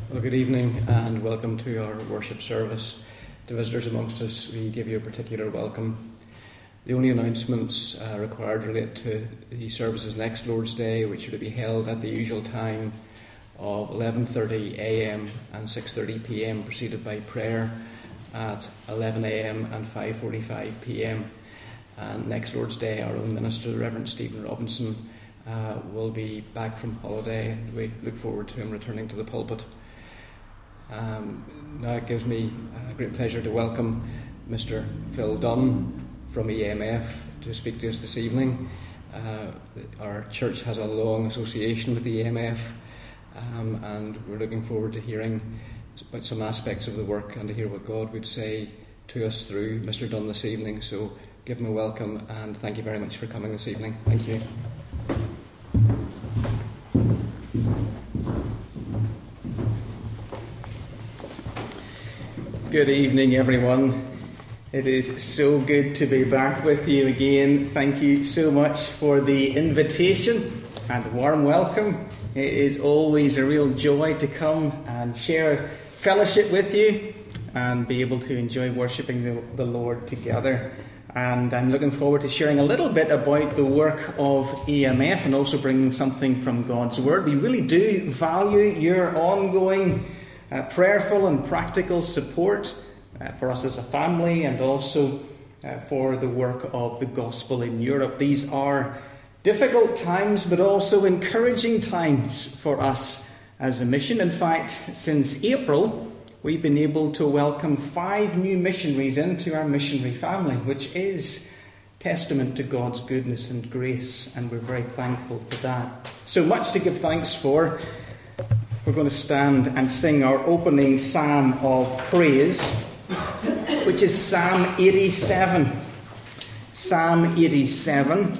Well, good evening and welcome to our worship service. To visitors amongst us, we give you a particular welcome. The only announcements required relate to the services next Lord's Day, which are to be held at the usual time of 11:30 a.m. and 6:30 p.m, preceded by prayer at 11 a.m. and 5:45 p.m. And next Lord's Day, our own minister, the Reverend Stephen Robinson, will be back from holiday, and we look forward to him returning to the pulpit. Now it gives me great pleasure to welcome Mr. Phil Dunn from EMF to speak to us this evening. Our church has a long association with the EMF, and we're looking forward to hearing about some aspects of the work and to hear what God would say to us through Mr. Dunn this evening. So give him a welcome, and thank you very much for coming this evening. Thank you. Good evening, everyone. It is so good to be back with you again. Thank you so much for the invitation and a warm welcome. It is always a real joy to come and share fellowship with you and be able to enjoy worshipping the Lord together. And I'm looking forward to sharing a little bit about the work of EMF and also bringing something from God's Word. We really do value your ongoing prayerful and practical support for us as a family, and also for the work of the gospel in Europe. These are difficult times, but also encouraging times for us as a mission. In fact, since April, we've been able to welcome 5 new missionaries into our missionary family, which is testament to God's goodness and grace, and we're very thankful for that. So much to give thanks for. We're going to stand and sing our opening psalm of praise, which is Psalm 87. Psalm 87.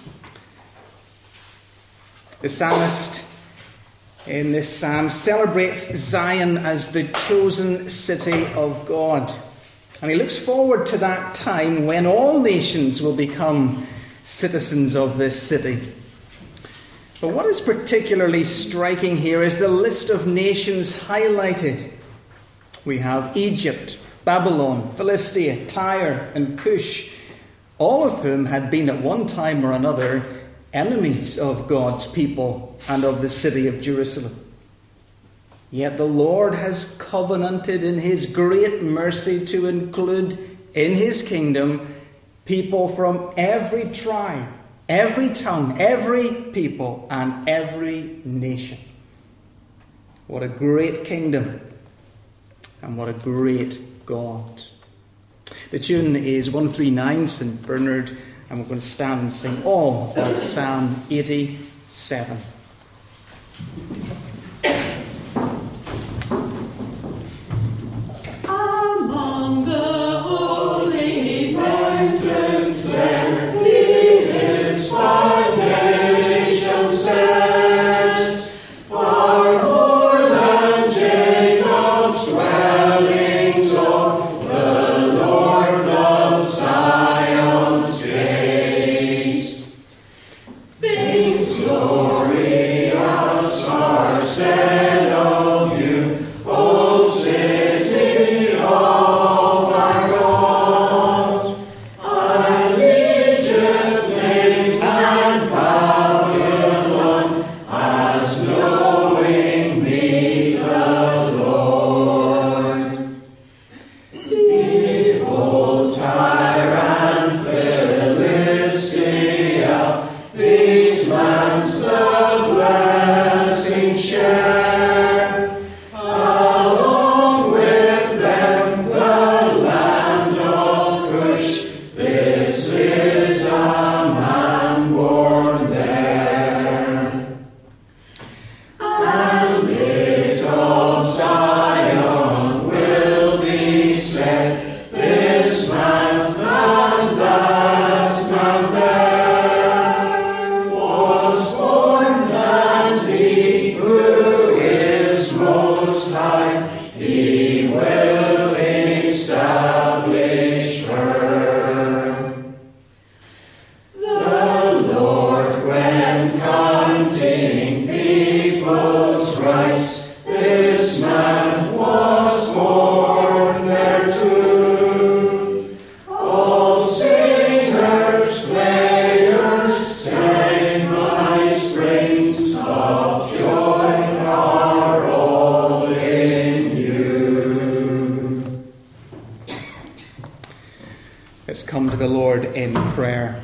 The psalmist in this psalm celebrates Zion as the chosen city of God. And he looks forward to that time when all nations will become citizens of this city. But what is particularly striking here is the list of nations highlighted. We have Egypt, Babylon, Philistia, Tyre, and Cush, all of whom had been at one time or another enemies of God's people and of the city of Jerusalem. Yet the Lord has covenanted in his great mercy to include in his kingdom people from every tribe, every tongue, every people, and every nation. What a great kingdom, and what a great God. The tune is 139, St. Bernard, and we're going to stand and sing all of Psalm 87. Among the holy mountains there he is foundation sets, far more than Jacob's dwellings, oh, the Lord of Zion's gates. Things glorious are said of you, O city of our God. And Egypt named and Babylon as knowing me the Lord. Behold, Tyre and Philistia, these lands the blessing share. Along with them the land of Cush, this is a man born there. And little Zion will be said, this man and that man there was born, and he who Let's come to the Lord in prayer.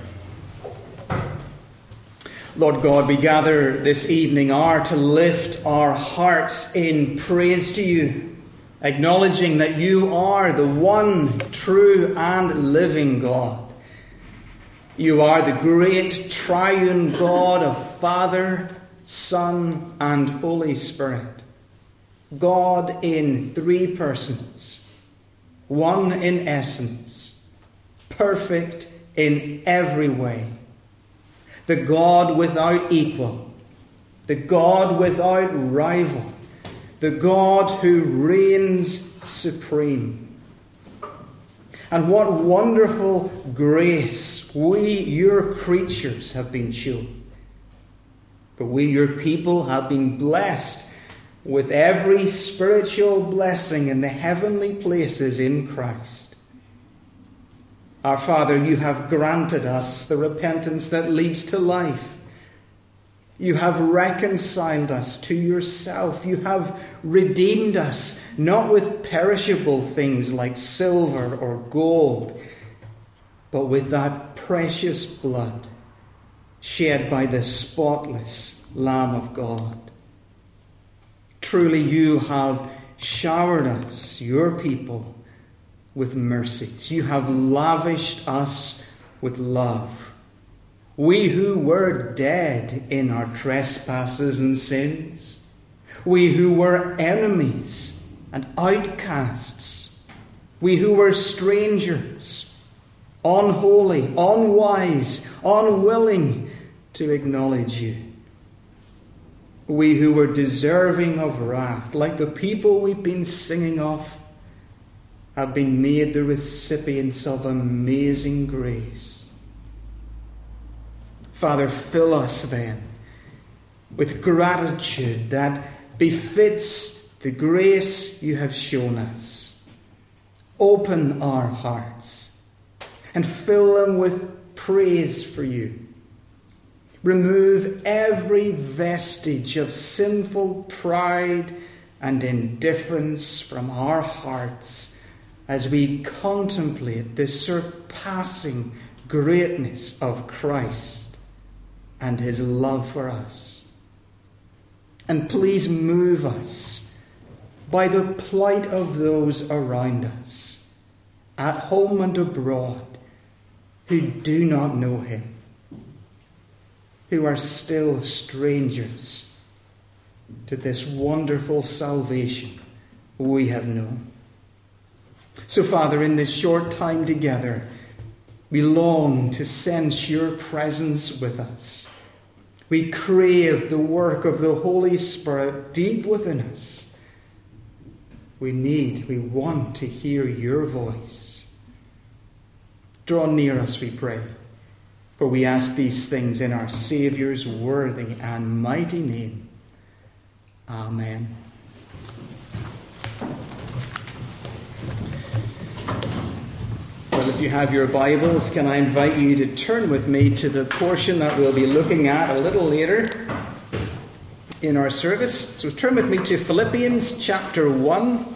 Lord God, we gather this evening hour to lift our hearts in praise to you, acknowledging that you are the one true and living God. You are the great triune God of Father, Son, and Holy Spirit. God in three persons, one in essence, perfect in every way. The God without equal, the God without rival, the God who reigns supreme. And what wonderful grace we, your creatures, have been shown. For we, your people, have been blessed with every spiritual blessing in the heavenly places in Christ. Our Father, you have granted us the repentance that leads to life. You have reconciled us to yourself. You have redeemed us, not with perishable things like silver or gold, but with that precious blood shed by the spotless Lamb of God. Truly, you have showered us, your people, with mercies. You have lavished us with love. We who were dead in our trespasses and sins, we who were enemies and outcasts, we who were strangers, unholy, unwise, unwilling to acknowledge you, we who were deserving of wrath, like the people we've been singing of, have been made the recipients of amazing grace. Father, fill us then with gratitude that befits the grace you have shown us. Open our hearts and fill them with praise for you. Remove every vestige of sinful pride and indifference from our hearts as we contemplate the surpassing greatness of Christ and his love for us. And please move us by the plight of those around us, at home and abroad, who do not know him, who are still strangers to this wonderful salvation we have known. So, Father, in this short time together, we long to sense your presence with us. We crave the work of the Holy Spirit deep within us. We want to hear your voice. Draw near us, we pray, for we ask these things in our Saviour's worthy and mighty name. Amen. Well, if you have your Bibles, can I invite you to turn with me to the portion that we'll be looking at a little later in our service. So turn with me to Philippians chapter 1.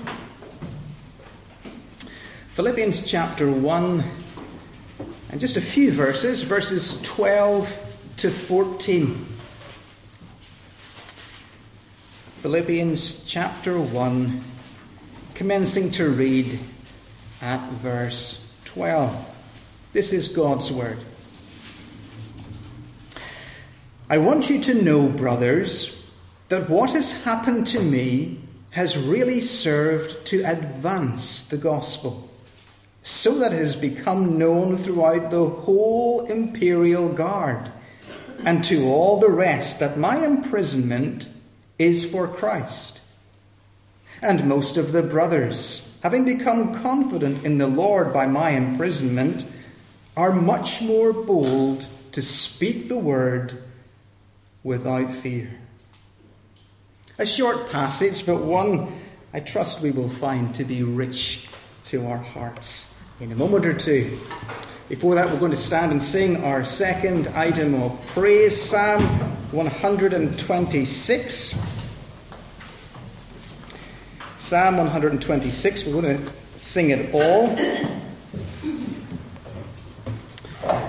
Philippians chapter 1, and just a few verses 12 to 14. Philippians chapter 1, commencing to read at verse 12. This is God's word. I want you to know, brothers, that what has happened to me has really served to advance the gospel, so that it has become known throughout the whole imperial guard and to all the rest that my imprisonment is for Christ. And most of the brothers, having become confident in the Lord by my imprisonment, are much more bold to speak the word without fear. A short passage, but one I trust we will find to be rich to our hearts in a moment or two. Before that, we're going to stand and sing our second item of praise, Psalm 126. Psalm 126, we're going to sing it all.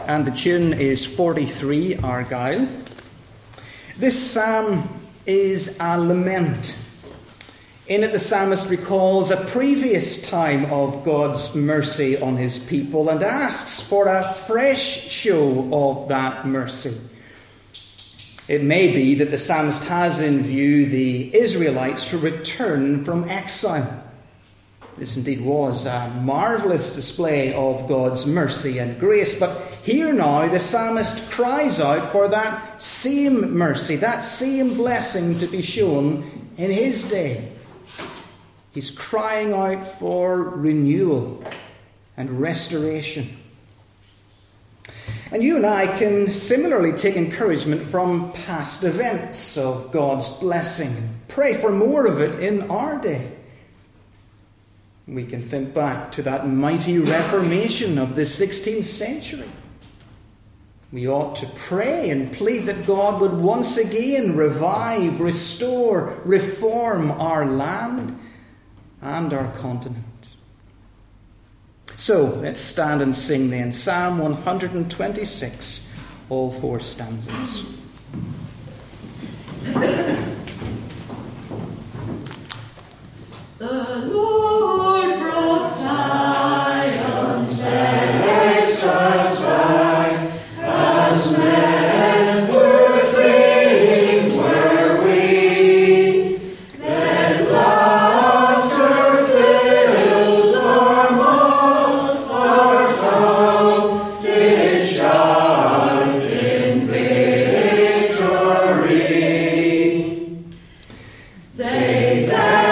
and the tune is 43, Argyle. This psalm is a lament. In it, the psalmist recalls a previous time of God's mercy on his people and asks for a fresh show of that mercy. It may be that the psalmist has in view the Israelites to return from exile. This indeed was a marvellous display of God's mercy and grace, but here now the psalmist cries out for that same mercy, that same blessing to be shown in his day. He's crying out for renewal and restoration. And you and I can similarly take encouragement from past events of God's blessing and pray for more of it in our day. We can think back to that mighty Reformation of the 16th century. We ought to pray and plead that God would once again revive, restore, reform our land and our continent. So, let's stand and sing then Psalm 126, all four stanzas. The Lord brought Zion's excess back, as men were dreamed were we. Then laughter filled our mouth, our tongue did shout in victory. They that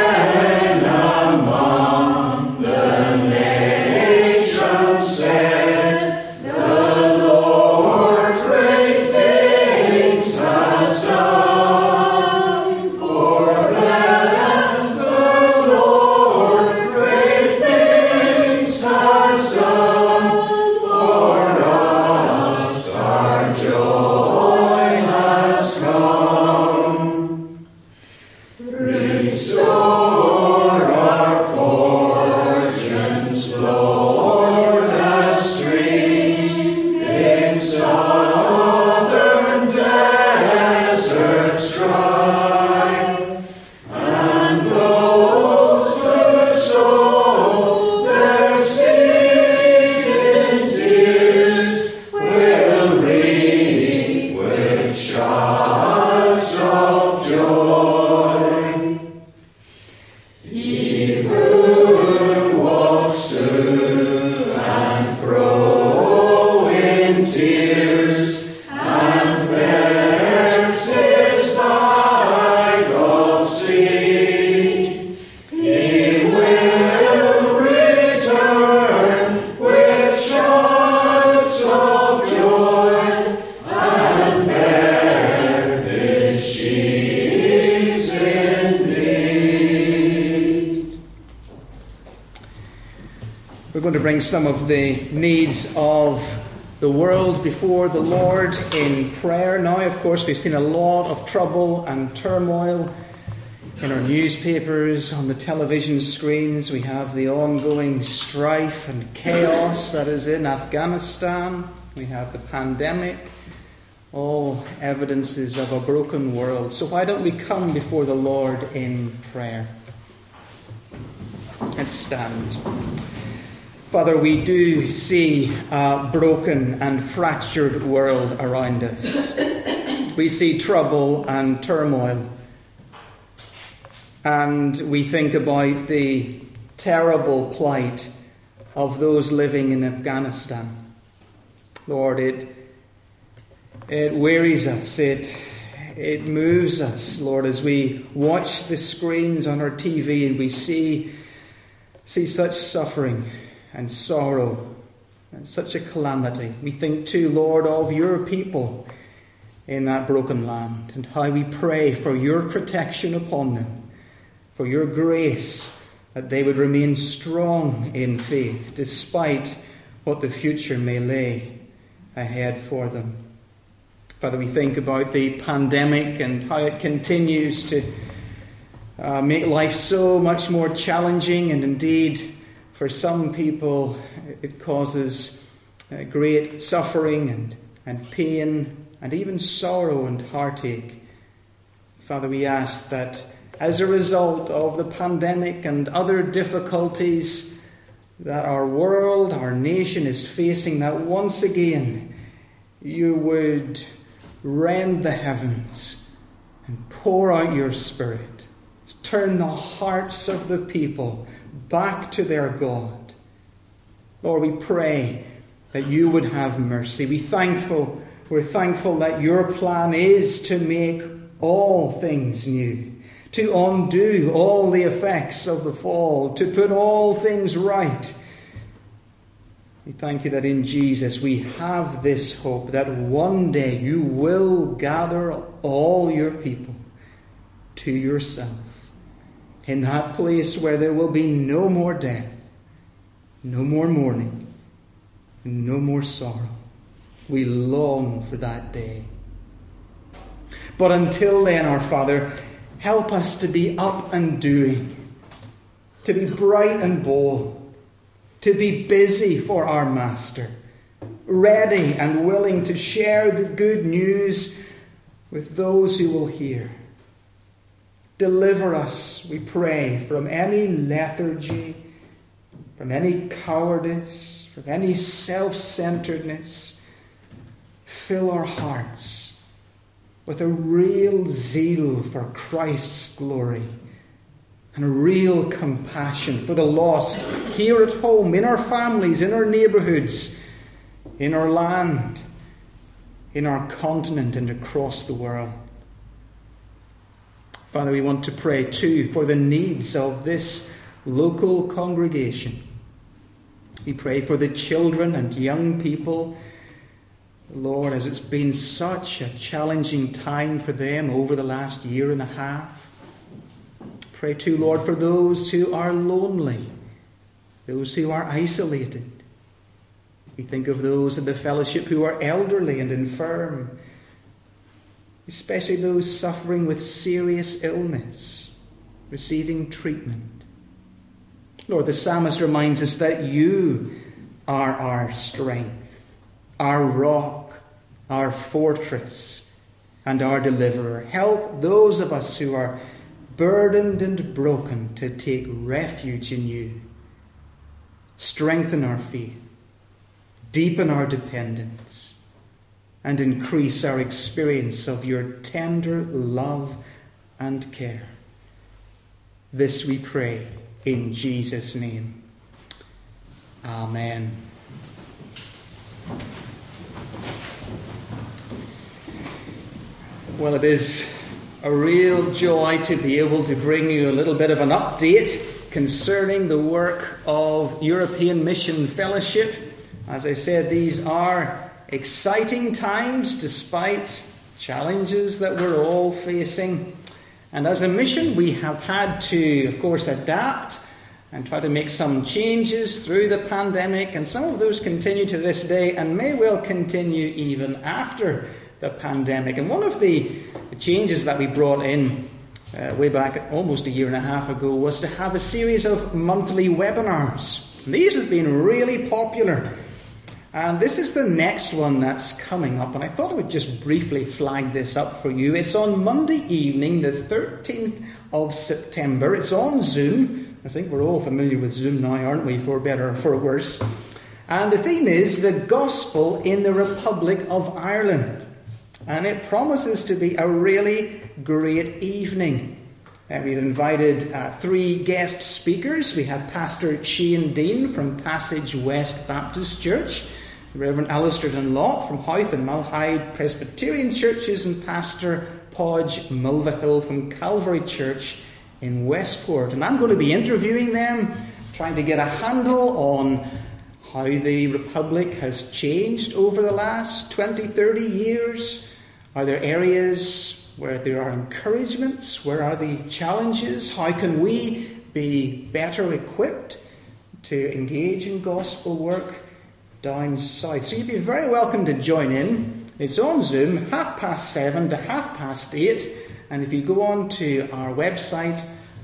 some of the needs of the world before the Lord in prayer. Now, of course, we've seen a lot of trouble and turmoil in our newspapers, on the television screens. We have the ongoing strife and chaos that is in Afghanistan. We have the pandemic, all evidences of a broken world. So why don't we come before the Lord in prayer? Let's stand. Father, we do see a broken and fractured world around us. We see trouble and turmoil. And we think about the terrible plight of those living in Afghanistan. Lord, it wearies us. It moves us, Lord, as we watch the screens on our TV and we see such suffering and sorrow and such a calamity. We think too, Lord, of your people in that broken land and how we pray for your protection upon them, for your grace, that they would remain strong in faith despite what the future may lay ahead for them. Father, we think about the pandemic and how it continues to make life so much more challenging, and indeed for some people it causes great suffering and pain and even sorrow and heartache. Father, we ask that as a result of the pandemic and other difficulties that our world, our nation is facing, that once again you would rend the heavens and pour out your Spirit. Turn the hearts of the people back to their God. Lord, we pray that you would have mercy. We're thankful that your plan is to make all things new, to undo all the effects of the fall, to put all things right. We thank you that in Jesus we have this hope that one day you will gather all your people to yourself in that place where there will be no more death, no more mourning, no more sorrow. We long for that day. But until then, our Father, help us to be up and doing, to be bright and bold, to be busy for our Master, ready and willing to share the good news with those who will hear. Deliver us, we pray, from any lethargy, from any cowardice, from any self-centeredness. Fill our hearts with a real zeal for Christ's glory and a real compassion for the lost here at home, in our families, in our neighbourhoods, in our land, in our continent and across the world. Father, we want to pray too for the needs of this local congregation. We pray for the children and young people, Lord, as it's been such a challenging time for them over the last year and a half. Pray too, Lord, for those who are lonely, those who are isolated. We think of those in the fellowship who are elderly and infirm, especially those suffering with serious illness, receiving treatment. Lord, the psalmist reminds us that you are our strength, our rock, our fortress, and our deliverer. Help those of us who are burdened and broken to take refuge in you. Strengthen our faith, deepen our dependence, and increase our experience of your tender love and care. This we pray in Jesus' name. Amen. Well, it is a real joy to be able to bring you a little bit of an update concerning the work of European Mission Fellowship. As I said, these are exciting times despite challenges that we're all facing. And as a mission, we have had to, of course, adapt and try to make some changes through the pandemic. And some of those continue to this day and may well continue even after the pandemic. And one of the changes that we brought in way back almost a year and a half ago was to have a series of monthly webinars. And these have been really popular. And this is the next one that's coming up. And I thought I would just briefly flag this up for you. It's on Monday evening, the 13th of September. It's on Zoom. I think we're all familiar with Zoom now, aren't we? For better or for worse. And the theme is the Gospel in the Republic of Ireland. And it promises to be a really great evening. We've invited 3 guest speakers. We have Pastor Shane Dean from Passage West Baptist Church, Reverend Alistair Dunlop from Howth and Malahide Presbyterian Churches, and Pastor Podge Mulvihill from Calvary Church in Westport. And I'm going to be interviewing them, trying to get a handle on how the Republic has changed over the last 20, 30 years. Are there areas where there are encouragements? Where are the challenges? How can we be better equipped to engage in gospel work down south? So you'd be very welcome to join in. It's on Zoom, 7:30 to 8:30. And if you go on to our website,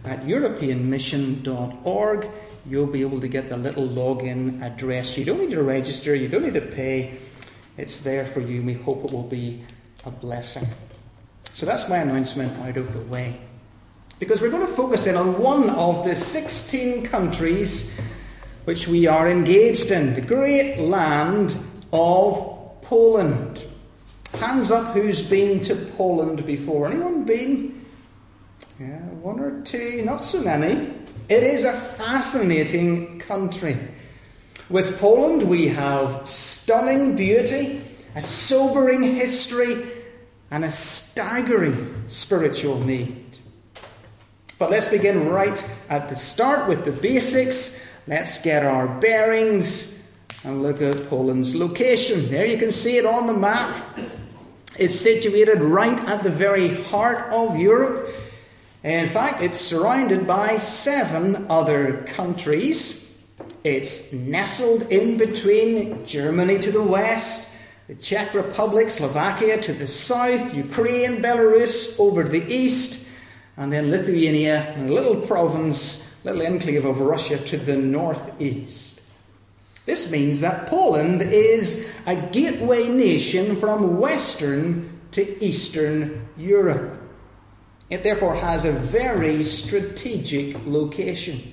at europeanmission.org. You'll be able to get the little login address. You don't need to register, you don't need to pay. It's there for you, and we hope it will be a blessing. So that's my announcement out of the way. Because we're going to focus in on one of the 16 countries which we are engaged in, the great land of Poland. Hands up who's been to Poland before. Anyone been? Yeah, one or two, not so many. It is a fascinating country. With Poland we have stunning beauty, a sobering history, and a staggering spiritual need. But let's begin right at the start with the basics. Let's get our bearings and look at Poland's location. There you can see it on the map. It's situated right at the very heart of Europe. In fact, it's surrounded by 7 other countries. It's nestled in between Germany to the west, the Czech Republic, Slovakia to the south, Ukraine, Belarus over to the east, and then Lithuania, and a little province, little enclave of Russia to the northeast. This means that Poland is a gateway nation from Western to Eastern Europe. It therefore has a very strategic location.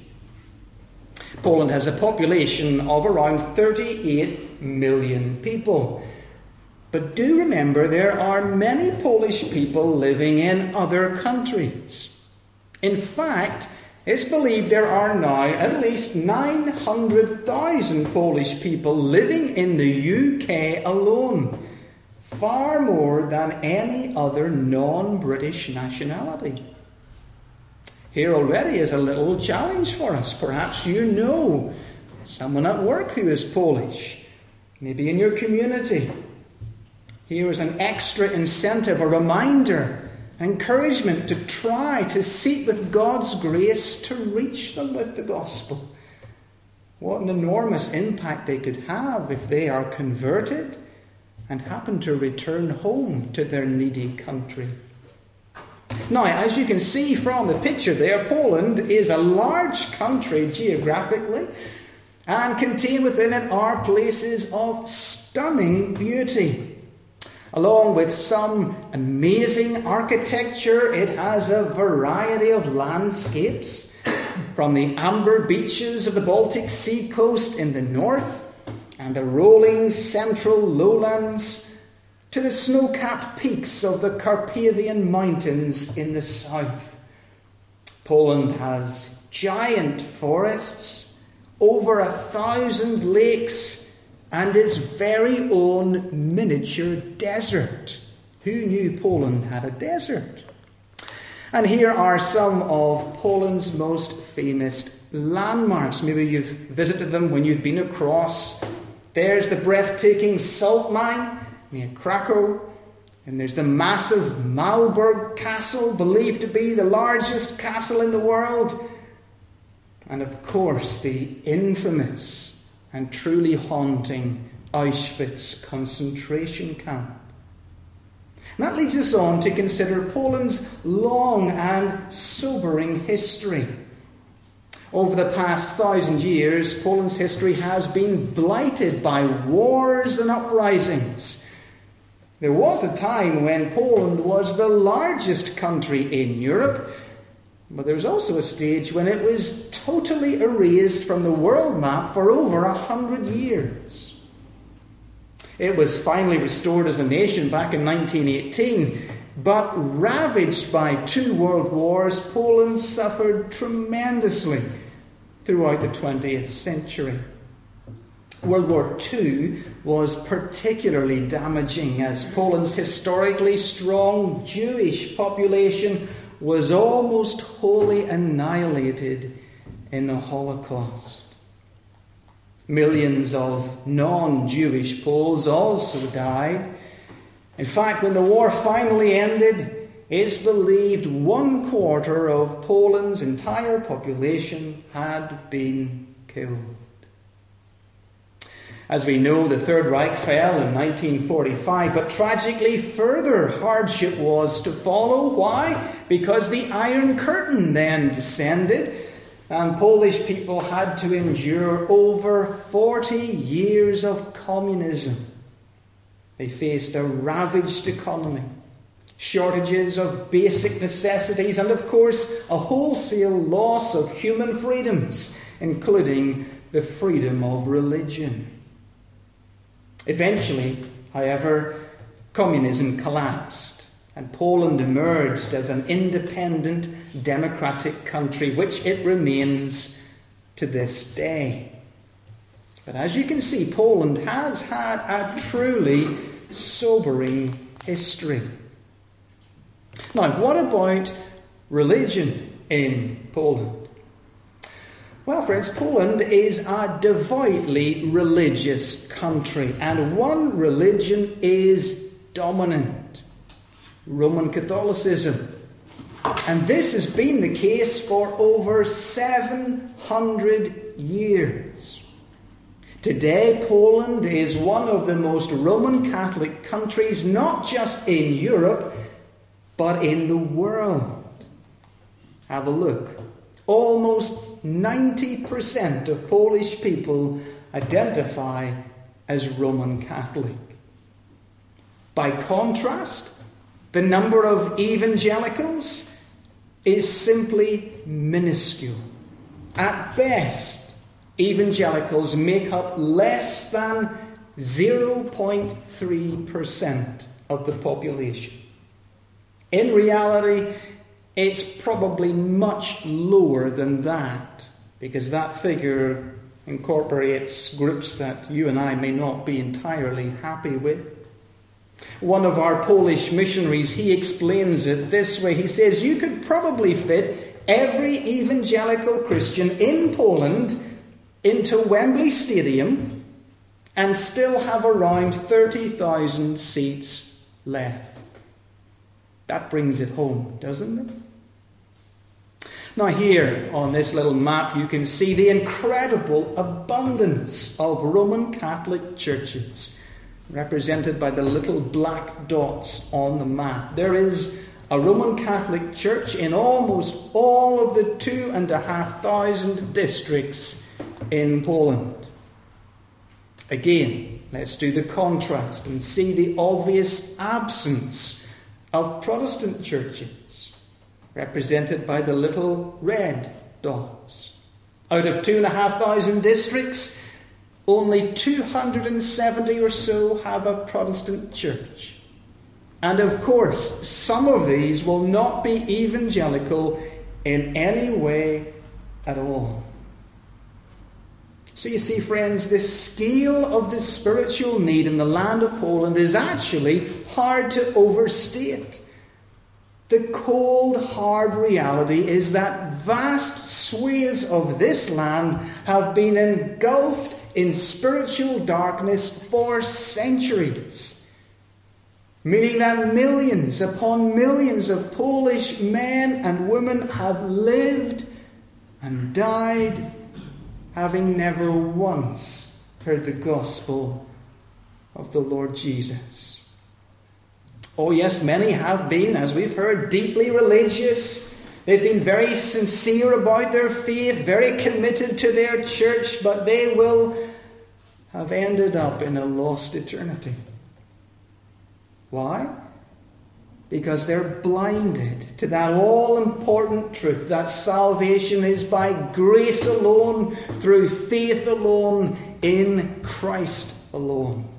Poland has a population of around 38 million people. But do remember there are many Polish people living in other countries. In fact, it's believed there are now at least 900,000 Polish people living in the UK alone. Far more than any other non-British nationality. Here already is a little challenge for us. Perhaps you know someone at work who is Polish, maybe in your community. Here is an extra incentive, a reminder, encouragement to try to seek with God's grace to reach them with the gospel. What an enormous impact they could have if they are converted and happen to return home to their needy country. Now, as you can see from the picture there, Poland is a large country geographically, and contained within it are places of stunning beauty. Along with some amazing architecture, it has a variety of landscapes, from the amber beaches of the Baltic Sea coast in the north, and the rolling central lowlands, to the snow-capped peaks of the Carpathian Mountains in the south. Poland has giant forests, over 1,000 lakes, and its very own miniature desert. Who knew Poland had a desert? And here are some of Poland's most famous landmarks. Maybe you've visited them when you've been across. There's the breathtaking salt mine near Krakow. And there's the massive Malbork Castle, believed to be the largest castle in the world. And of course, the infamous and truly haunting Auschwitz concentration camp. And that leads us on to consider Poland's long and sobering history. Over the past 1,000 years, Poland's history has been blighted by wars and uprisings. There was a time when Poland was the largest country in Europe, but there was also a stage when it was totally erased from the world map for over 100 years. It was finally restored as a nation back in 1918, but ravaged by 2 world wars, Poland suffered tremendously throughout the 20th century. World War II was particularly damaging, as Poland's historically strong Jewish population was almost wholly annihilated in the Holocaust. Millions of non-Jewish Poles also died. In fact, when the war finally ended, it's believed 1/4 of Poland's entire population had been killed. As we know, the Third Reich fell in 1945, but tragically further hardship was to follow. Why? Because the Iron Curtain then descended, and Polish people had to endure over 40 years of communism. They faced a ravaged economy, shortages of basic necessities, and of course a wholesale loss of human freedoms, including the freedom of religion. Eventually, however, communism collapsed and Poland emerged as an independent democratic country, which it remains to this day. But as you can see, Poland has had a truly sobering history. Now, what about religion in Poland? Well, friends, Poland is a devoutly religious country, and one religion is dominant: Roman Catholicism. And this has been the case for over 700 years. Today, Poland is one of the most Roman Catholic countries, not just in Europe, but in the world. Have a look. Almost 90% of Polish people identify as Roman Catholic. By contrast, the number of evangelicals is simply minuscule. At best, evangelicals make up less than 0.3% of the population. In reality, it's probably much lower than that, because that figure incorporates groups that you and I may not be entirely happy with. One of our Polish missionaries, he explains it this way. He says, you could probably fit every evangelical Christian in Poland into Wembley Stadium and still have around 30,000 seats left. That brings it home, doesn't it? Now here on this little map you can see the incredible abundance of Roman Catholic churches, represented by the little black dots on the map. There is a Roman Catholic church in almost all of the 2,500 districts in Poland. Again, let's do the contrast and see the obvious absence of Protestant churches, represented by the little red dots. Out of 2,500 districts, only 270 or so have a Protestant church. And of course, some of these will not be evangelical in any way at all. So you see, friends, the scale of the spiritual need in the land of Poland is actually hard to overstate. The cold, hard reality is that vast swathes of this land have been engulfed in spiritual darkness for centuries. Meaning that millions upon millions of Polish men and women have lived and died having never once heard the gospel of the Lord Jesus. Oh yes, many have been, as we've heard, deeply religious. They've been very sincere about their faith, very committed to their church, but they will have ended up in a lost eternity. Why? Because they're blinded to that all-important truth that salvation is by grace alone, through faith alone, in Christ alone.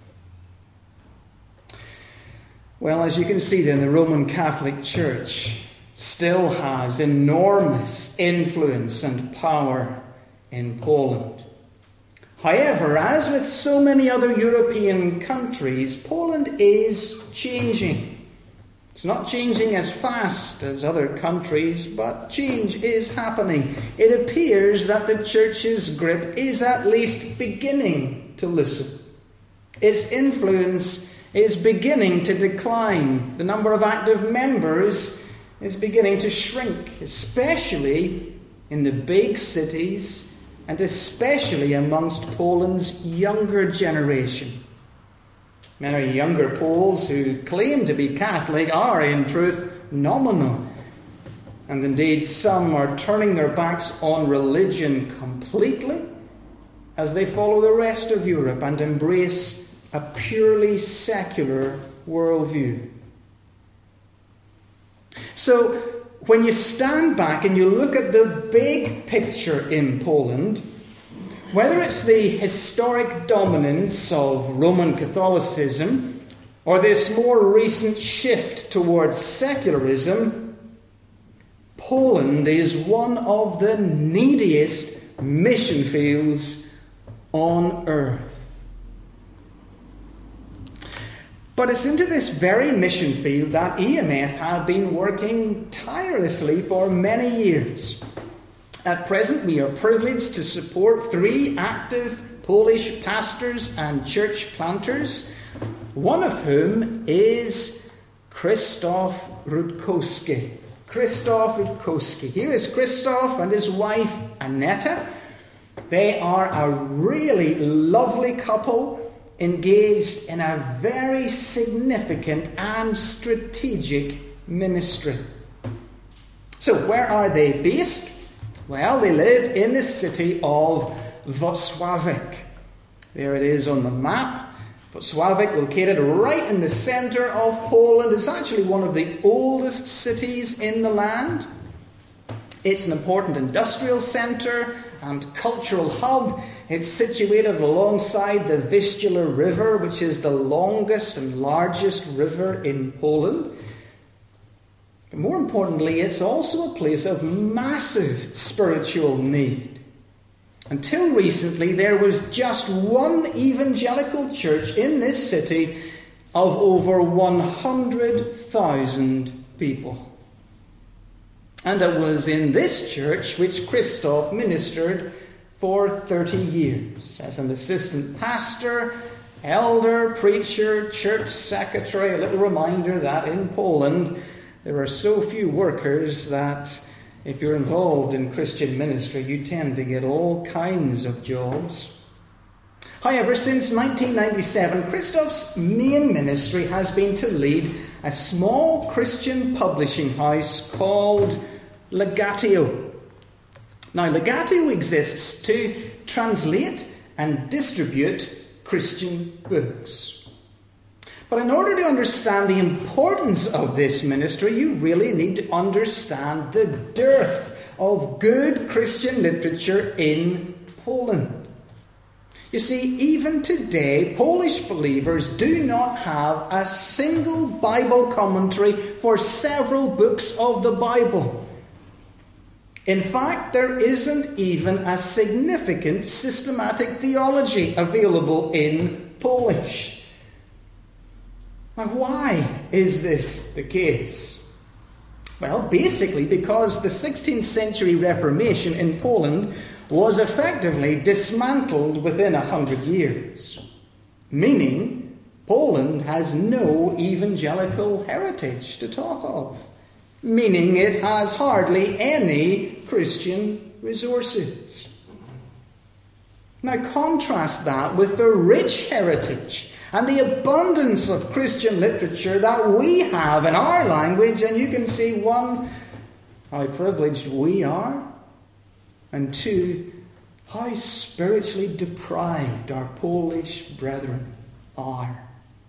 Well, as you can see then, the Roman Catholic Church still has enormous influence and power in Poland. However, as with so many other European countries, Poland is changing. It's not changing as fast as other countries, but change is happening. It appears that the church's grip is at least beginning to loosen. Its influence is beginning to decline. The number of active members is beginning to shrink, especially in the big cities and especially amongst Poland's younger generation. Many younger Poles who claim to be Catholic are, in truth, nominal. And indeed, some are turning their backs on religion completely as they follow the rest of Europe and embrace a purely secular worldview. So, when you stand back and you look at the big picture in Poland, whether it's the historic dominance of Roman Catholicism or this more recent shift towards secularism, Poland is one of the neediest mission fields on earth. But it's into this very mission field that EMF have been working tirelessly for many years. At present, we are privileged to support 3 active Polish pastors and church planters, one of whom is Krzysztof Rutkowski. Krzysztof Rutkowski. Here is Krzysztof and his wife Aneta. They are a really lovely couple engaged in a very significant and strategic ministry. So where are they based? Well, they live in the city of Włocławek. There it is on the map. Włocławek, located right in the centre of Poland. It's actually one of the oldest cities in the land. It's an important industrial centre and cultural hub. It's situated alongside the Vistula River, which is the longest and largest river in Poland. But more importantly, it's also a place of massive spiritual need. Until recently, there was just one evangelical church in this city of over 100,000 people. And it was in this church which Krzysztof ministered for 30 years as an assistant pastor, elder, preacher, church secretary. A little reminder that in Poland there are so few workers that if you're involved in Christian ministry, you tend to get all kinds of jobs. However, since 1997, Krzysztof's main ministry has been to lead a small Christian publishing house called Legatio. Now, Legatio exists to translate and distribute Christian books. But in order to understand the importance of this ministry, you really need to understand the dearth of good Christian literature in Poland. You see, even today, Polish believers do not have a single Bible commentary for several books of the Bible. In fact, there isn't even a significant systematic theology available in Polish. Now, why is this the case? Well, basically because the 16th century Reformation in Poland was effectively dismantled within 100 years. Meaning, Poland has no evangelical heritage to talk of. Meaning it has hardly any Christian resources. Now contrast that with the rich heritage and the abundance of Christian literature that we have in our language, and you can see, 1, how privileged we are, and 2, how spiritually deprived our Polish brethren are.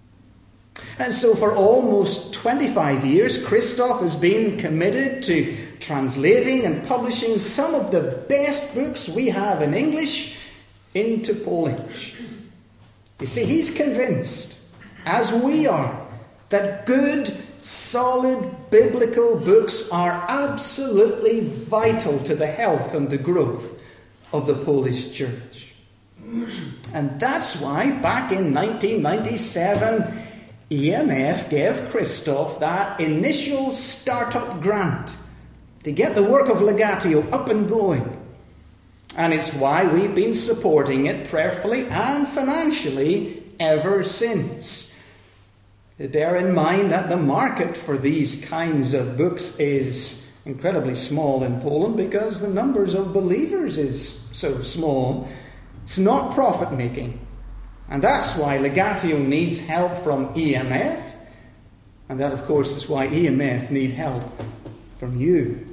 And so for almost 25 years, Krzysztof has been committed to translating and publishing some of the best books we have in English into Polish. You see, he's convinced, as we are, that good, solid biblical books are absolutely vital to the health and the growth of the Polish church. And that's why, back in 1997, EMF gave Krzysztof that initial startup grant to get the work of Legatio up and going. And it's why we've been supporting it prayerfully and financially ever since. Bear in mind that the market for these kinds of books is incredibly small in Poland because the numbers of believers is so small. It's not profit-making. And that's why Legatio needs help from EMF. And that, of course, is why EMF need help from you.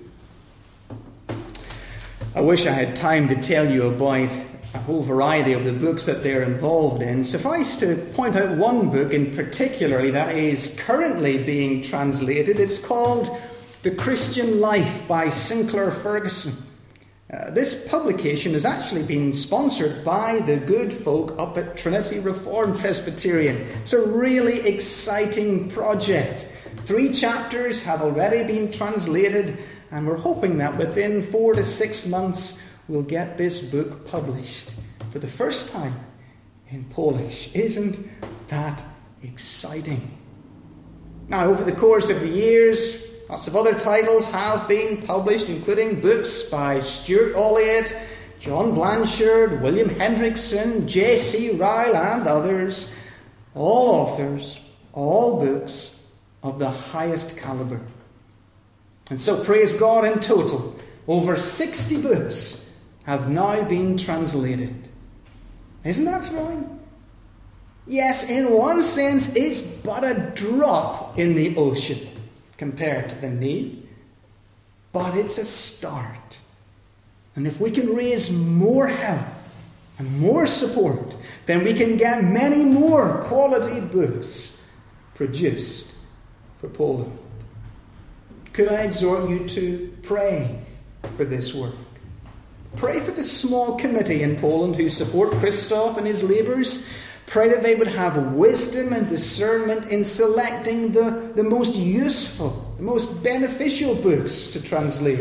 I wish I had time to tell you about a whole variety of the books that they're involved in. Suffice to point out one book in particular that is currently being translated. It's called The Christian Life by Sinclair Ferguson. This publication has actually been sponsored by the good folk up at Trinity Reformed Presbyterian. It's a really exciting project. 3 chapters have already been translated, and we're hoping that within 4 to 6 months we'll get this book published for the first time in Polish. Isn't that exciting? Now, over the course of the years, lots of other titles have been published, including books by Stuart Olliott, John Blanchard, William Hendrickson, J.C. Ryle, and others. All authors, all books of the highest caliber. And so, praise God, in total, over 60 books have now been translated. Isn't that thrilling? Yes, in one sense, it's but a drop in the ocean compared to the need, but it's a start. And if we can raise more help and more support, then we can get many more quality books produced for Poland. Could I exhort you to pray for this work? Pray for the small committee in Poland who support Christoph and his labours. Pray that they would have wisdom and discernment in selecting the most useful, the most beneficial books to translate.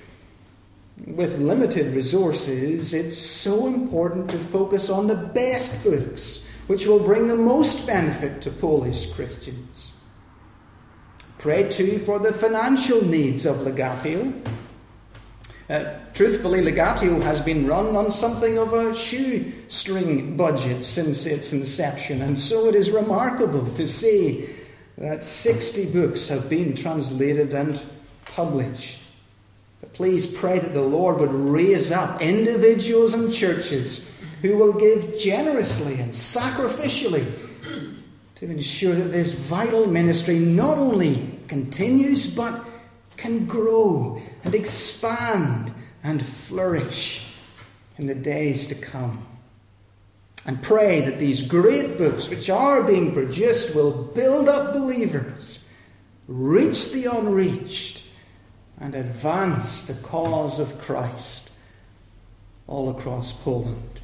With limited resources, it's so important to focus on the best books, which will bring the most benefit to Polish Christians. Pray too for the financial needs of Legatio. Truthfully, Legatio has been run on something of a shoestring budget since its inception, and so it is remarkable to see that 60 books have been translated and published. But please pray that the Lord would raise up individuals and churches who will give generously and sacrificially to ensure that this vital ministry not only continues but can grow and expand and flourish in the days to come. And pray that these great books which are being produced will build up believers, reach the unreached, and advance the cause of Christ all across Poland.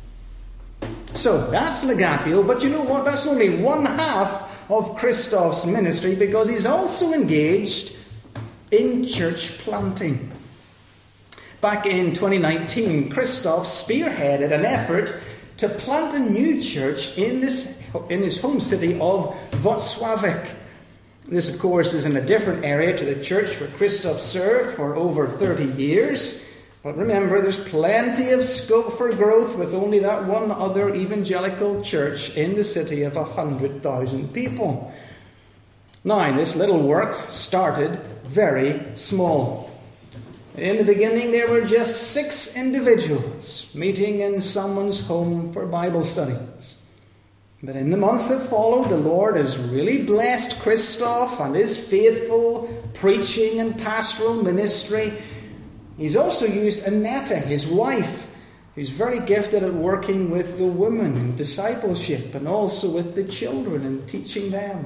So that's Legatio, but you know what? That's only one half of Christoph's ministry, because he's also engaged in church planting. Back in 2019, Christoph spearheaded an effort to plant a new church in his home city of Włocławek. This, of course, is in a different area to the church where Christoph served for over 30 years. But remember, there's plenty of scope for growth with only that one other evangelical church in the city of 100,000 people. Now, this little work started very small. In the beginning, there were just 6 individuals meeting in someone's home for Bible studies. But in the months that followed, the Lord has really blessed Christoph and his faithful preaching and pastoral ministry. He's also used Annette, his wife, who's very gifted at working with the women in discipleship and also with the children and teaching them.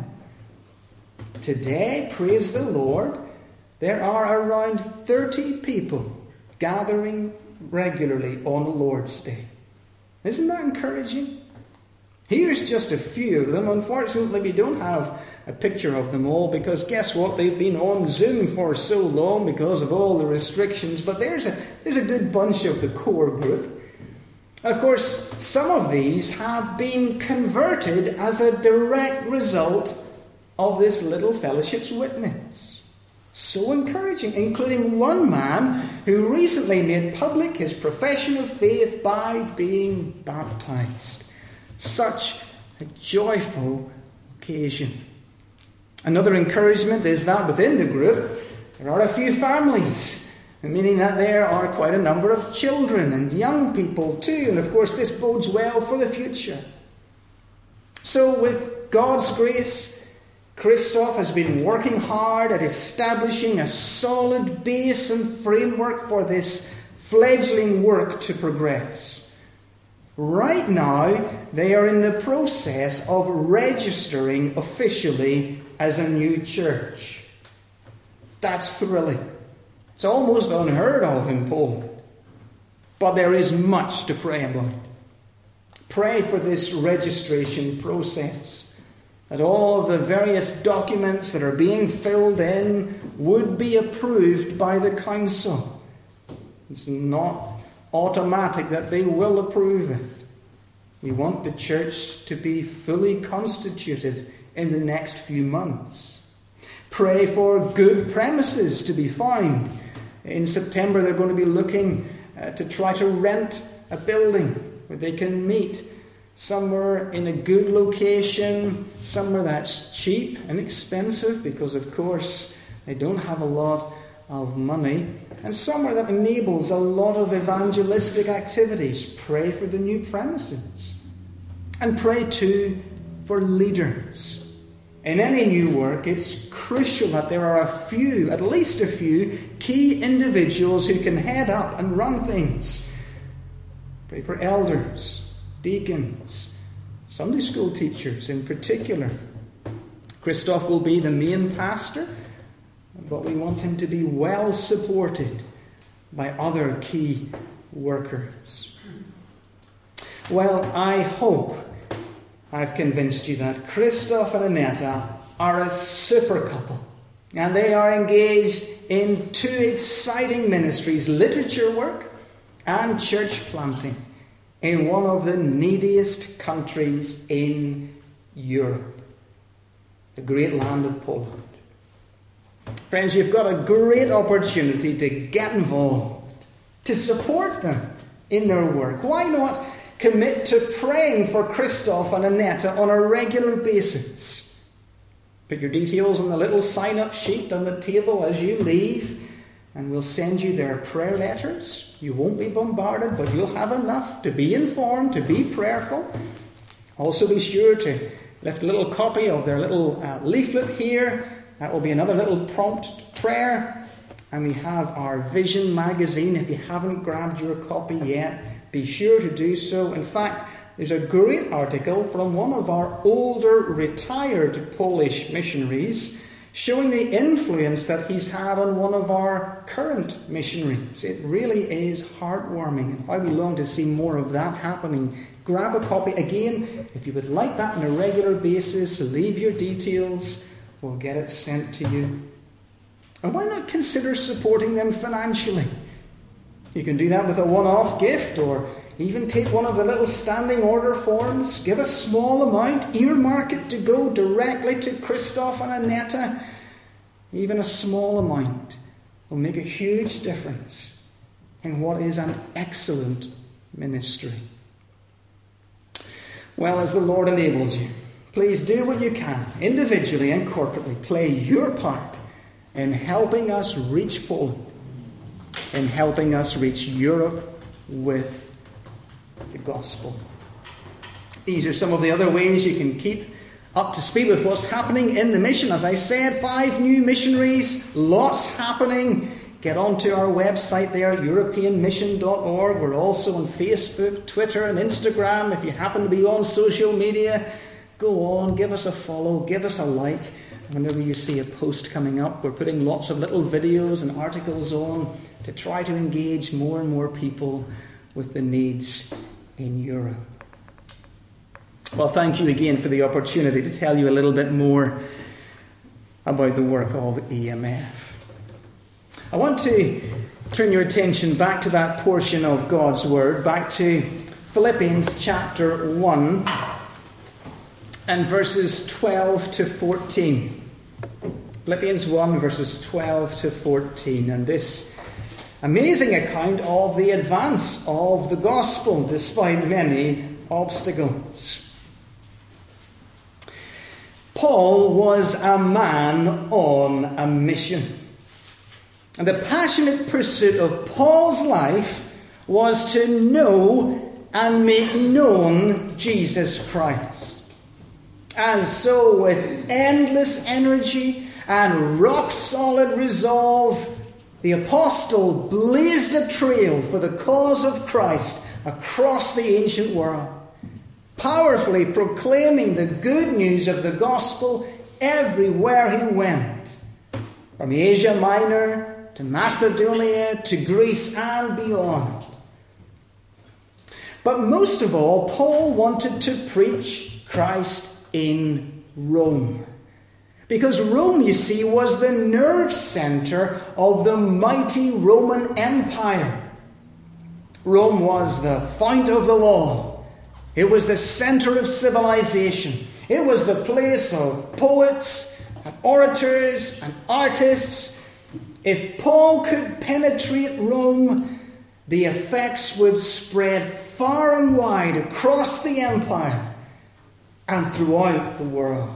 Today, praise the Lord, there are around 30 people gathering regularly on the Lord's Day. Isn't that encouraging? Here's just a few of them. Unfortunately, we don't have a picture of them all because guess what? They've been on Zoom for so long because of all the restrictions. But there's a good bunch of the core group. And of course, some of these have been converted as a direct result of this little fellowship's witness. So encouraging, including one man who recently made public his profession of faith by being baptized. Such a joyful occasion. Another encouragement is that within the group, There are a few families, meaning that there are quite a number of children and young people too. And of course, this bodes well for the future. So with God's grace, Christoph has been working hard at establishing a solid base and framework for this fledgling work to progress. Right now, they are in the process of registering officially as a new church. That's thrilling. It's almost unheard of in Poland. But there is much to pray about. Pray for this registration process, that all of the various documents that are being filled in would be approved by the council. It's not automatic that they will approve it. We want the church to be fully constituted in the next few months. Pray for good premises to be found. In September, they're going to be looking to try to rent a building where they can meet, somewhere in a good location, somewhere that's cheap and expensive because, of course, they don't have a lot of money, and somewhere that enables a lot of evangelistic activities. Pray for the new premises. And pray too for leaders. In any new work, it's crucial that there are at least a few key individuals who can head up and run things. Pray for elders, deacons, Sunday school teachers in particular. Christoph will be the main pastor, but we want him to be well supported by other key workers. Well, I hope I've convinced you that Christoph and Annetta are a super couple, and they are engaged in two exciting ministries, literature work and church planting, in one of the neediest countries in Europe, the great land of Poland. Friends, you've got a great opportunity to get involved, to support them in their work. Why not commit to praying for Christoph and Annetta on a regular basis? Put your details on the little sign-up sheet on the table as you leave, and we'll send you their prayer letters. You won't be bombarded, but you'll have enough to be informed, to be prayerful. Also be sure to lift a little copy of their little leaflet here. That will be another little prompt prayer. And we have our Vision magazine. If you haven't grabbed your copy yet, be sure to do so. In fact, there's a great article from one of our older retired Polish missionaries showing the influence that he's had on one of our current missionaries. It really is heartwarming, and how we long to see more of that happening. Grab a copy. Again, if you would like that on a regular basis, leave your details. We'll get it sent to you. And why not consider supporting them financially? You can do that with a one-off gift, or even take one of the little standing order forms. Give a small amount, earmark it to go directly to Christoph and Annetta. Even a small amount will make a huge difference in what is an excellent ministry. Well, as the Lord enables you, please do what you can, individually and corporately. Play your part in helping us reach Poland, in helping us reach Europe with the gospel. These are some of the other ways you can keep up to speed with what's happening in the mission. As I said, 5 new missionaries, lots happening. Get onto our website there, europeanmission.org. We're also on Facebook, Twitter and Instagram. If you happen to be on social media, go on, give us a follow, give us a like. Whenever you see a post coming up, we're putting lots of little videos and articles on to try to engage more and more people with the needs in Europe. Well, thank you again for the opportunity to tell you a little bit more about the work of EMF. I want to turn your attention back to that portion of God's Word, back to Philippians chapter 1 and verses 12 to 14. Philippians 1 verses 12 to 14. And this amazing account of the advance of the gospel despite many obstacles. Paul was a man on a mission. And the passionate pursuit of Paul's life was to know and make known Jesus Christ. And so, with endless energy and rock-solid resolve, the apostle blazed a trail for the cause of Christ across the ancient world, powerfully proclaiming the good news of the gospel everywhere he went, from Asia Minor to Macedonia to Greece and beyond. But most of all, Paul wanted to preach Christ in Rome. Because Rome, you see, was the nerve center of the mighty Roman Empire. Rome was the fount of the law. It was the center of civilization. It was the place of poets and orators and artists. If Paul could penetrate Rome, the effects would spread far and wide across the empire and throughout the world.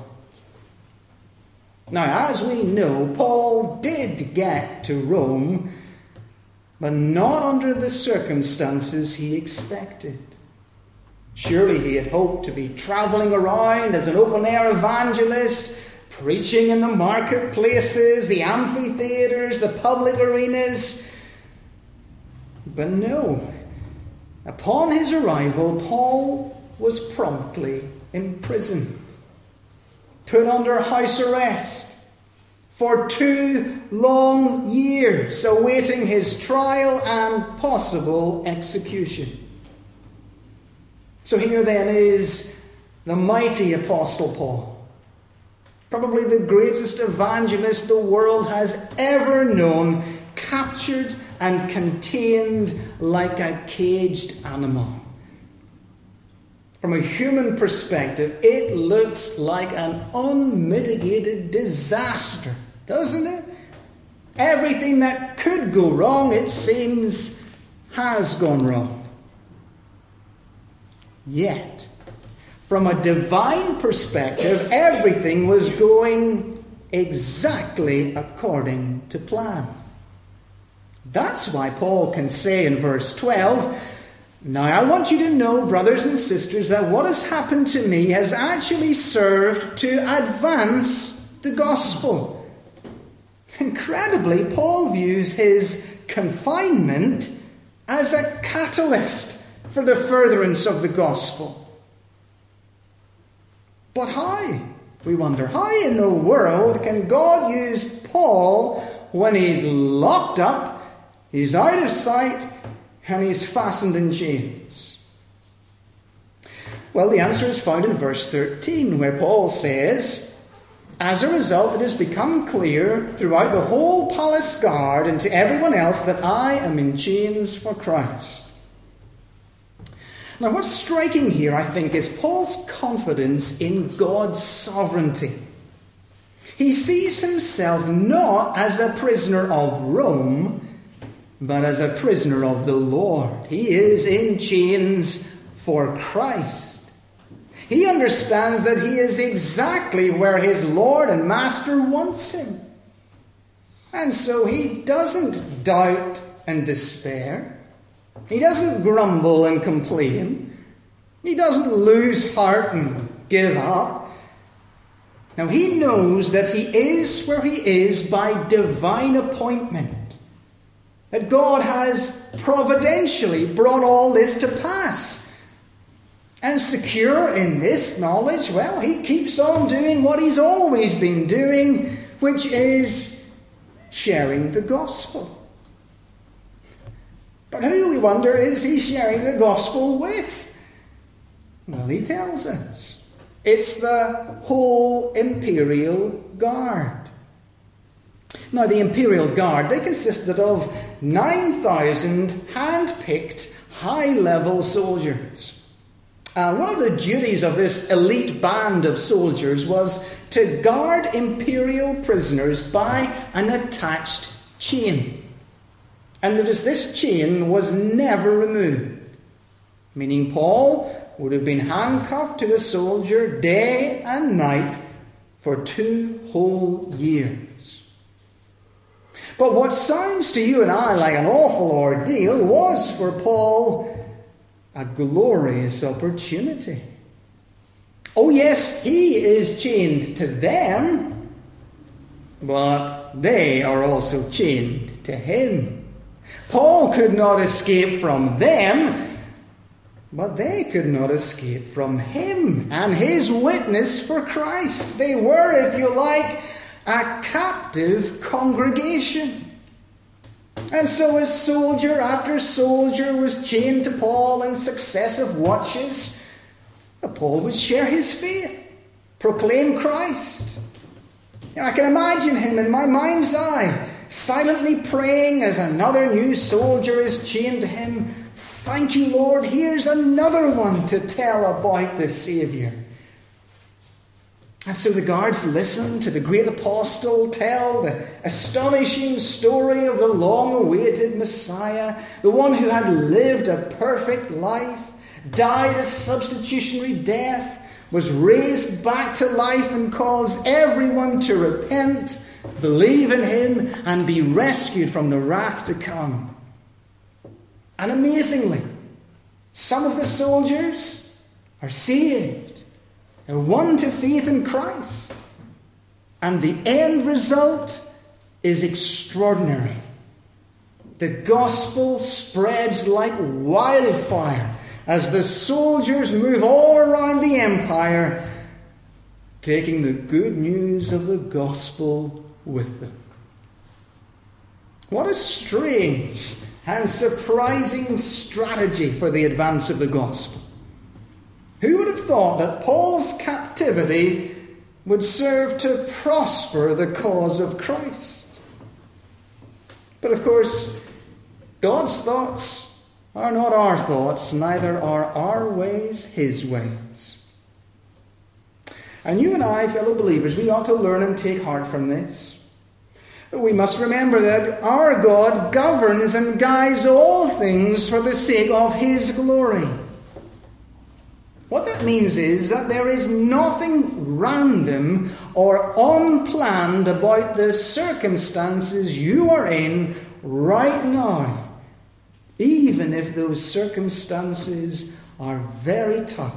Now, as we know, Paul did get to Rome, but not under the circumstances he expected. Surely he had hoped to be travelling around as an open-air evangelist, preaching in the marketplaces, the amphitheatres, the public arenas. But no. Upon his arrival, Paul was promptly imprisoned, put under house arrest for 2 long years, awaiting his trial and possible execution. So here then is the mighty Apostle Paul, probably the greatest evangelist the world has ever known, captured and contained like a caged animal. From a human perspective, it looks like an unmitigated disaster, doesn't it? Everything that could go wrong, it seems, has gone wrong. Yet, from a divine perspective, everything was going exactly according to plan. That's why Paul can say in verse 12, "Now I want you to know, brothers and sisters, that what has happened to me has actually served to advance the gospel." Incredibly, Paul views his confinement as a catalyst for the furtherance of the gospel. But how? We wonder, how in the world can God use Paul when he's locked up, he's out of sight, and he's fastened in chains? Well, the answer is found in verse 13, where Paul says, "As a result, it has become clear throughout the whole palace guard and to everyone else that I am in chains for Christ." Now, what's striking here, I think, is Paul's confidence in God's sovereignty. He sees himself not as a prisoner of Rome, but as a prisoner of the Lord. He is in chains for Christ. He understands that he is exactly where his Lord and Master wants him. And so he doesn't doubt and despair. He doesn't grumble and complain. He doesn't lose heart and give up. Now, he knows that he is where he is by divine appointment. That God has providentially brought all this to pass. And secure in this knowledge, well, he keeps on doing what he's always been doing, which is sharing the gospel. But who, we wonder, is he sharing the gospel with? Well, he tells us. It's the whole imperial guard. Now, the imperial guard, they consisted of 9,000 hand-picked, high-level soldiers. One of the duties of this elite band of soldiers was to guard imperial prisoners by an attached chain. And notice this chain was never removed, meaning Paul would have been handcuffed to a soldier day and night for 2 whole years. But what sounds to you and I like an awful ordeal was for Paul a glorious opportunity. Oh yes, he is chained to them, but they are also chained to him. Paul could not escape from them, but they could not escape from him and his witness for Christ. They were, if you like, a captive congregation. And so as soldier after soldier was chained to Paul in successive watches, Paul would share his faith, proclaim Christ. I can imagine him in my mind's eye, silently praying as another new soldier is chained to him. Thank you, Lord, here's another one to tell about the Saviour. And so the guards listened to the great apostle tell the astonishing story of the long-awaited Messiah, the one who had lived a perfect life, died a substitutionary death, was raised back to life and calls everyone to repent, believe in him, and be rescued from the wrath to come. And amazingly, some of the soldiers are saved. They're won to faith in Christ. And the end result is extraordinary. The gospel spreads like wildfire as the soldiers move all around the empire, taking the good news of the gospel with them. What a strange and surprising strategy for the advance of the gospel. Who would have thought that Paul's captivity would serve to prosper the cause of Christ? But of course, God's thoughts are not our thoughts, neither are our ways his ways. And you and I, fellow believers, we ought to learn and take heart from this. We must remember that our God governs and guides all things for the sake of his glory. What that means is that there is nothing random or unplanned about the circumstances you are in right now, even if those circumstances are very tough.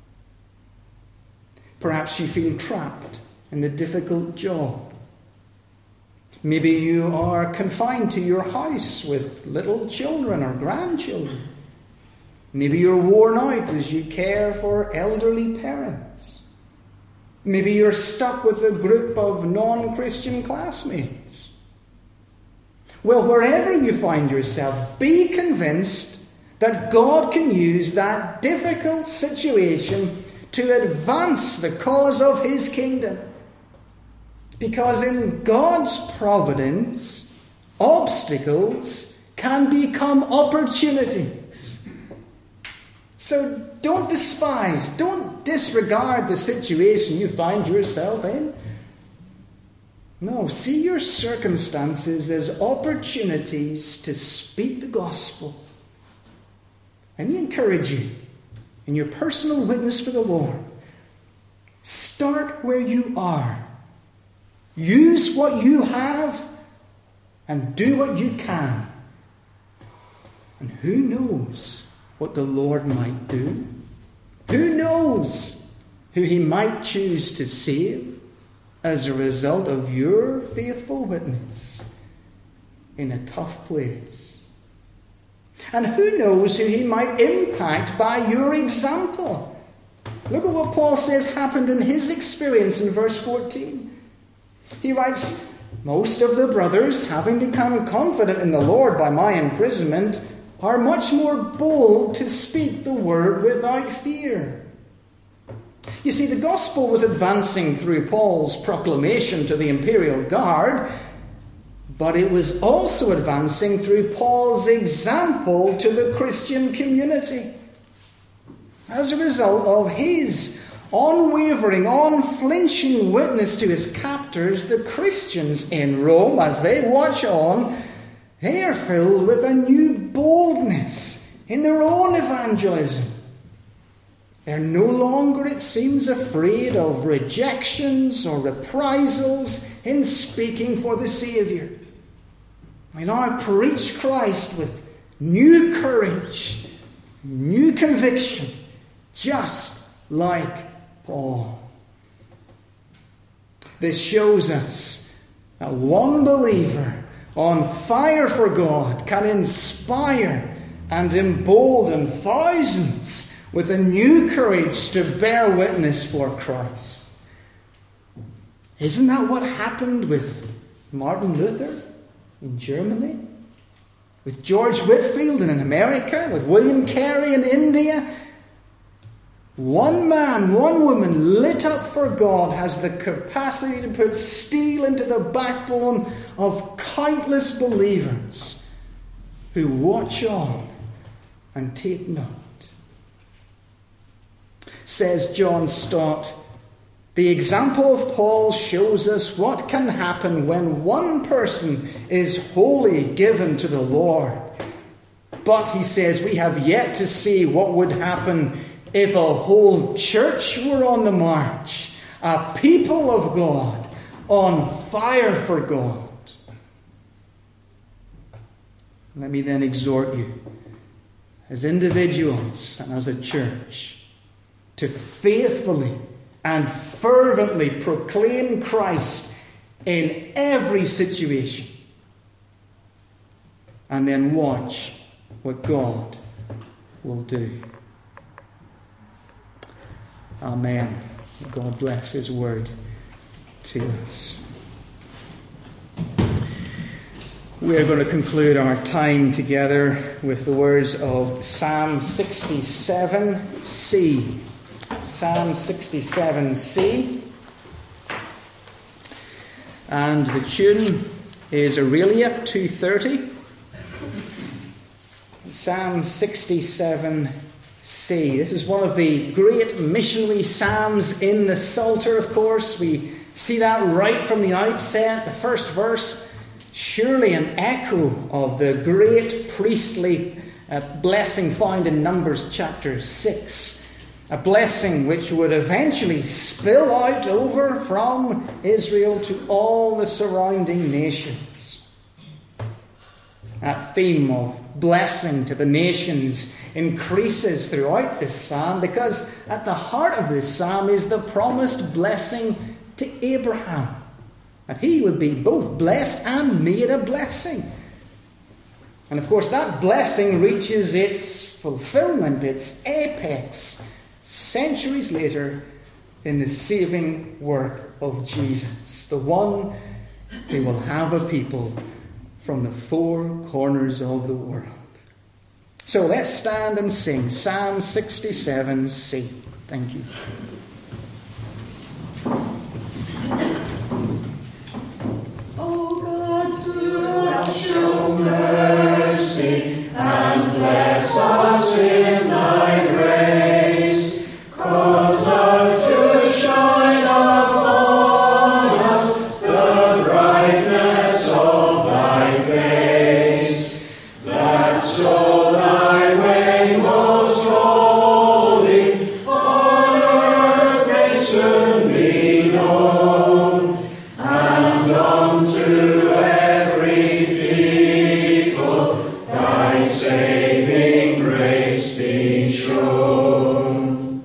Perhaps you feel trapped in a difficult job. Maybe you are confined to your house with little children or grandchildren. Maybe you're worn out as you care for elderly parents. Maybe you're stuck with a group of non-Christian classmates. Well, wherever you find yourself, be convinced that God can use that difficult situation to advance the cause of his kingdom. Because in God's providence, obstacles can become opportunities. So don't despise, don't disregard the situation you find yourself in. No, see your circumstances as opportunities to speak the gospel. Let me encourage you in your personal witness for the Lord. Start where you are. Use what you have and do what you can. And who knows what the Lord might do? Who knows who he might choose to save as a result of your faithful witness in a tough place? And who knows who he might impact by your example? Look at what Paul says happened in his experience in verse 14. He writes, "Most of the brothers, having become confident in the Lord by my imprisonment, are much more bold to speak the word without fear." You see, the gospel was advancing through Paul's proclamation to the imperial guard, but it was also advancing through Paul's example to the Christian community. As a result of his unwavering, unflinching witness to his captors, the Christians in Rome, as they watch on, they are filled with a new boldness in their own evangelism. They're no longer, it seems, afraid of rejections or reprisals in speaking for the Saviour. may now preach Christ with new courage, new conviction, just like Paul. This shows us that one believer on fire for God can inspire and embolden thousands with a new courage to bear witness for Christ. Isn't that what happened with Martin Luther in Germany? With George Whitefield in America? With William Carey in India? One man, one woman lit up for God has the capacity to put steel into the backbone of countless believers who watch on and take note. Says John Stott, the example of Paul shows us what can happen when one person is wholly given to the Lord. But, he says, we have yet to see what would happen if a whole church were on the march, a people of God on fire for God. Let me then exhort you, as individuals and as a church, to faithfully and fervently proclaim Christ in every situation, and then watch what God will do. Amen. God bless His word to us. We are going to conclude our time together with the words of Psalm 67C. Psalm 67C. And the tune is Aurelia 230. Psalm 67C. This is one of the great missionary psalms in the Psalter, of course. We see that right from the outset. The first verse, surely an echo of the great priestly blessing found in Numbers chapter 6. A blessing which would eventually spill out over from Israel to all the surrounding nations. That theme of blessing to the nations increases throughout this psalm, because at the heart of this psalm is the promised blessing to Abraham, that he would be both blessed and made a blessing. And of course that blessing reaches its fulfillment, its apex, centuries later in the saving work of Jesus, the one who will have a people from the four corners of the world. So let's stand and sing Psalm 67C. Thank you. O God, who hast shown mercy and bless us in thy grace, cause us to shine upon us the brightness of thy face, that so thy way most holy on earth may soon be known, and unto every people thy saving grace be shown.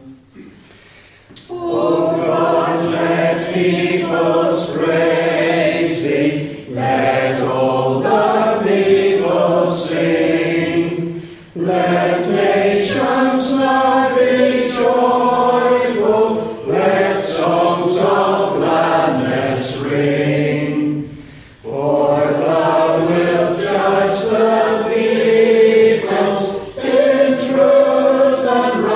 O God, let peoples praise thee, let all the people sing, let nations now be joyful, let songs of gladness ring. For thou wilt judge the peoples in truth and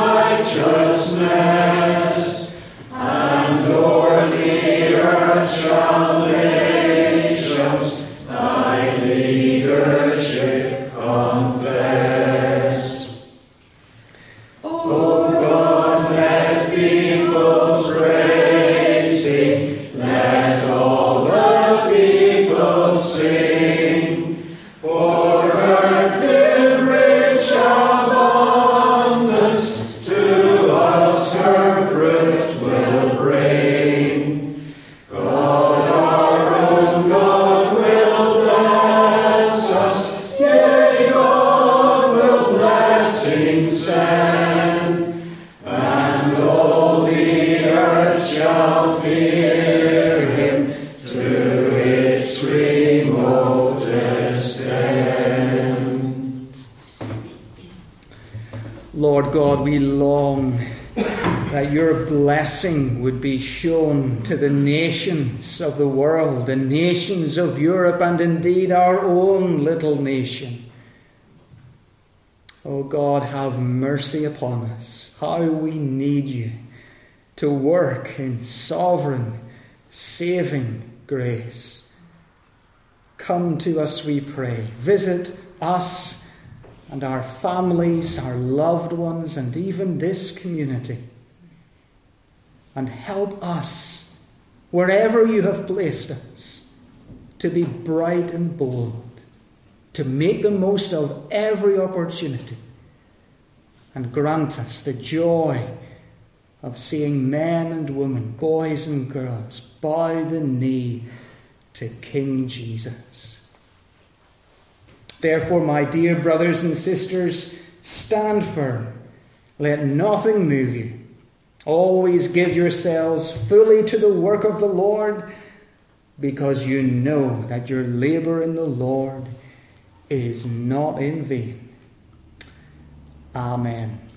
send, and all the earth shall fear him to its remotest end. Lord God, we long that your blessing would be shown to the nations of the world, the nations of Europe, and indeed our own little nation. Oh God, have mercy upon us. How we need you to work in sovereign, saving grace. Come to us, we pray. Visit us and our families, our loved ones, and even this community. And help us, wherever you have placed us, to be bright and bold, to make the most of every opportunity, and grant us the joy of seeing men and women, boys and girls, bow the knee to King Jesus. Therefore, my dear brothers and sisters, stand firm. Let nothing move you. Always give yourselves fully to the work of the Lord, because you know that your labor in the Lord is not in vain. Amen.